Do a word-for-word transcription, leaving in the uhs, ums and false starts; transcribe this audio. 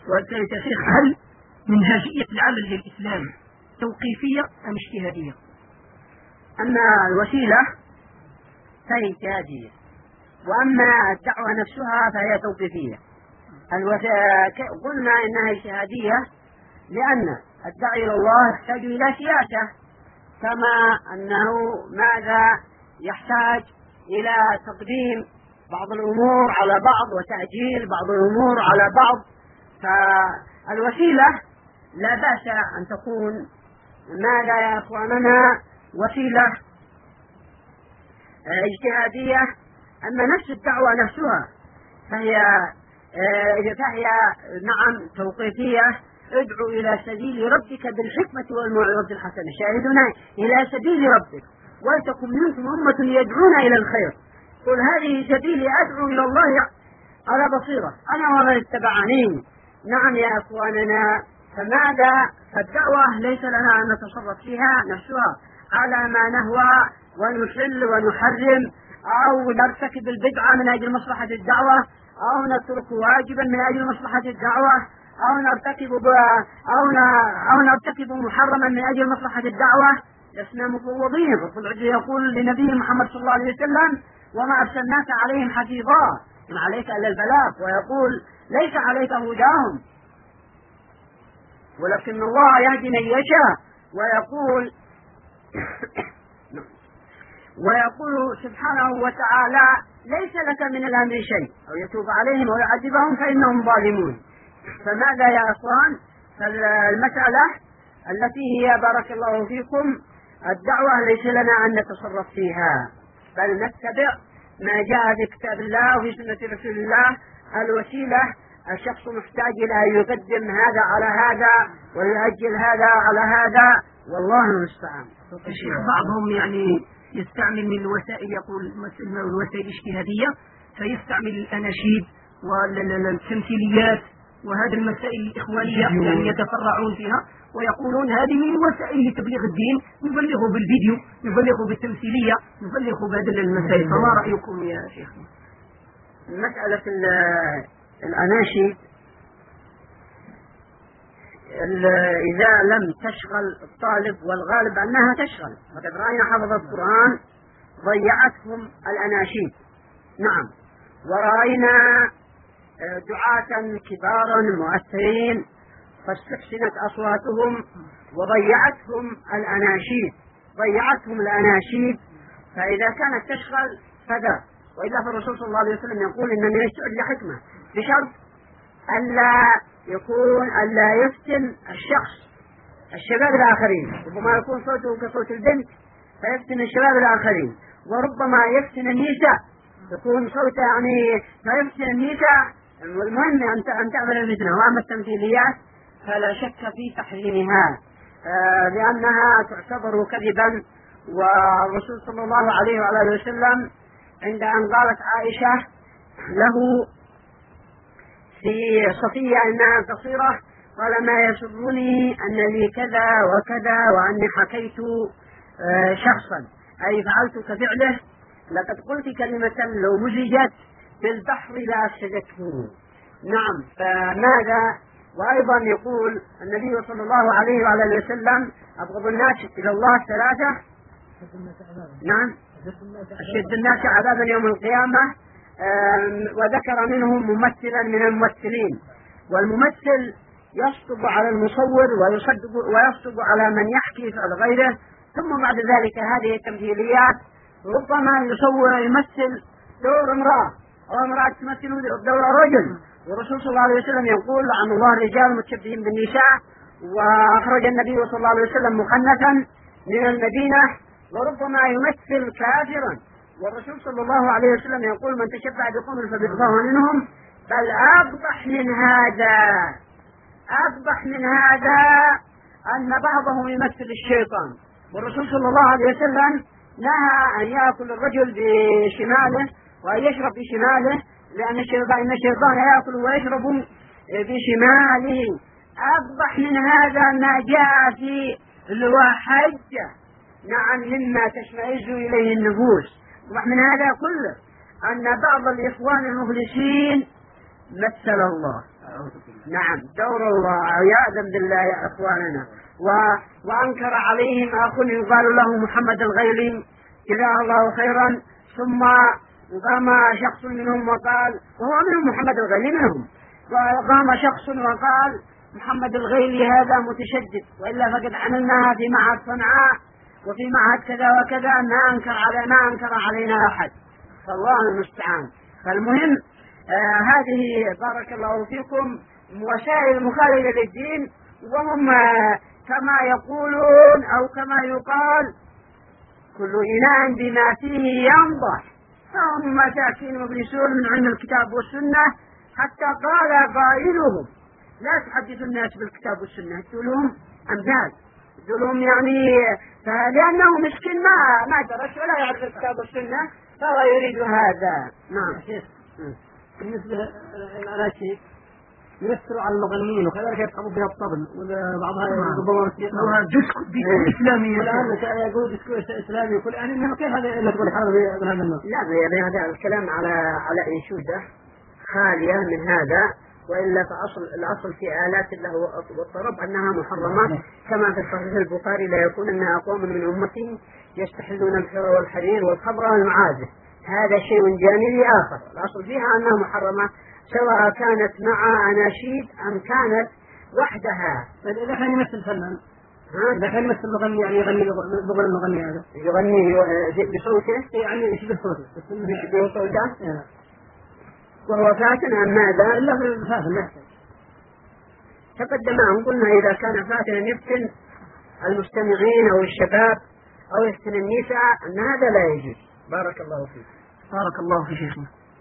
والسؤال يا شيخ، هل منهجية العمل للإسلام توقيفية أم اجتهادية؟ أما الوسيلة فهي اجتهادية، وأما الدعوة نفسها فهي توقيفية. قلنا إنها اجتهادية لأن الداعي إلى الله يحتاج إلى سياسة، كما أنه ماذا يحتاج إلى تقديم بعض الأمور على بعض وتأجيل بعض الأمور على بعض. فالوسيلة لا بأس أن تكون ماذا يا أخواننا وسيلة اجتهادية. أما نفس الدعوة نفسها فهي فهي نعم توقيفية. ادعو إلى سبيل ربك بالحكمة والموعظة الحسنة، شاهدنا إلى سبيل ربك ولتكن منكم أمة يدعون إلى الخير. قل هذه سبيلي أدعو إلى الله على بصيرة أنا ومن اتبعني. نعم يا أخواننا، فماذا فالدعوة ليس لنا أن نتصرف فيها نفسها على ما نهوى ونحل ونحرم، أو نرتكب البدعة من أجل مصلحة الدعوة، أو نترك واجبا من أجل مصلحة الدعوة، أو نرتكب أو أو نرتكب محرما من أجل مصلحة الدعوة. لسنا مفوضين. الرسول يقول لنبي محمد صلى الله عليه وسلم: وما أرسلناك عليهم حفيظا إن عليك إلا البلاغ. ويقول: ليس عليك هداهم ولكن الله يهدي من يشاء. ويقول ويقول سبحانه وتعالى: ليس لك من الأمر شيء أو يتوب عليهم أو يعذبهم فإنهم ظالمون. فماذا يا أخوان؟ فالمسألة التي هي بارك الله فيكم الدعوة ليس لنا أن نتصرف فيها، بل نتبع ما جاء في كتاب الله وفي سنة رسول الله. الوسيلة الشخص محتاج إلى أن يقدم هذا على هذا ويؤجل هذا على هذا، والله المستعان. الشيخ بعضهم يعني يستعمل من الوسائل، يقول الوسائل الاجتهادية، فيستعمل الأناشيد والتمثيليات وهذه المسائل الإخوانية يعني يتفرعون فيها ويقولون هذه من وسائل لتبليغ الدين، نبلغه بالفيديو، نبلغه بالتمثيلية، نبلغه بهذه المسائل. فما رأيكم يا شيخ؟ مسألة الأناشيد إذا لم تشغل الطالب، والغالب أنها تشغل، فقد رأينا حفظ القرآن ضيعتهم الأناشيد. نعم. ورأينا دعاة كبارا مؤثرين فاستحسنت أصواتهم وضيعتهم الأناشيد ضيعتهم الأناشيد. فإذا كانت تشغل فذا، وإلا فالرسول صلى الله عليه وسلم يقول: إن من السؤال لحكمة، بشرط ألا يكون ألا يفتن الشخص الشباب الآخرين. ربما يكون صوته كصوت البنت فيفتن الشباب الآخرين، وربما يفتن النساء يكون صوته يعني فيفتن النساء. والمهم أن تعمل الفتنة. وأما التمثيليات فلا شك في تحريمها لأنها تعتبر كذبا. والرسول صلى الله عليه وعلى وسلم عند أن قالت عائشة له في صفية إنها قصيرة قال: ما يسرني أن لي كذا وكذا وأني حكيت شخصا، أي فعلت كفعله، لقد قلت كلمة لو مزجت في البحر لأفسدته. نعم. فماذا؟ وأيضا يقول النبي صلى الله عليه وعلى وسلم: أبغض الناس إلى الله ثلاثة. نعم. أشد الناس عذابا يوم القيامة. وذكر منهم ممثلا من الممثلين، والممثل يصدق على المصور ويصدق ويصدق على من يحكي فعل غيره. ثم بعد ذلك هذه التمثيليات ربما يصور يمثل دور امرأة أو امرأة تمثل دور رجل، والرسول صلى الله عليه وسلم يقول: لعن الله الرجال المتشبهين بالنساء. وأخرج النبي صلى الله عليه وسلم مخنثا من المدينة، وربما يمثل كافرا، والرسول صلى الله عليه وسلم يقول: من تشبع بقوم فبالله منهم. بل أقبح من هذا أقبح من هذا أن بعضهم يمثل الشيطان، والرسول صلى الله عليه وسلم نهى أن يأكل الرجل بشماله وأن يشرب بشماله، لأن الشيطان يأكل ويشرب بشماله. أقبح من هذا ما جاء في الوحج، نعم، مما تشمئز إليه النفوس. أقبح من هذا كله أن بعض الإخوان المخلصين مثل الله نعم دور الله عياذا بالله يا إخواننا. و... وأنكر عليهم أخ يقال له محمد الغيلي جزاه الله خيرا، ثم قام شخص منهم وقال، وهو منهم محمد الغيلي منهم، وقام شخص وقال محمد الغيلي هذا متشدد، وإلا فقد عملناها في معهد صنعاء وفي معهد كذا وكذا، ما أنكر على ما أنكر علينا أحد، فالله المستعان. فالمهم آه هذه بارك الله فيكم وسائل مخالفة للدين، وهم آه كما يقولون أو كما يقال كل إناء بما فيه ينضح، فهم مساكين مبلسون من عند الكتاب والسنة، حتى قال قائلهم لا تحدثوا الناس بالكتاب والسنة، تقولهم أمثال، تقولهم يعني لأنه مسكين ما ما درس ولا يعرف الكتاب والسنة، فهو يريد هذا. نعم شيخ، بالنسبة للأناشيد يؤثروا على المغنيين وكذلك يرقبوا بها الطبل وبعضها ربما يسموها ديسكو ديسكو إسلامي، والآن يقول ديسكو إسلامي وكل يعني إنه كيف هذا إلا تقول هذا بهذا النوع؟ لا يعني هذا الكلام على على أنشودة خالية من هذا، وإلا فأصل الأصل في آلات الله والطرب أنها محرمة، كما في صحيح البخاري لا يكون أن أقوام من أمتي يستحلون الحر والحرير والخمر والمعازف، هذا شيء جانبي آخر، الأصل فيها أنها محرمة سواء كانت مع أناشيد أم كانت وحدها. إذا كان يمثل فنان، إذا كان يمثل مغني يعني يغني بغل المغني هذا يغني بصوته، يعني يشبه صوته يشبه صوته وهو فاتن أم ماذا؟ إلا في الفاتن لا تقدم أن قلنا إذا كان فاتنا يفتن المستمعين أو الشباب أو يفتن النساء أن هذا لا يجوز. بارك الله فيك. بارك الله في شيخنا.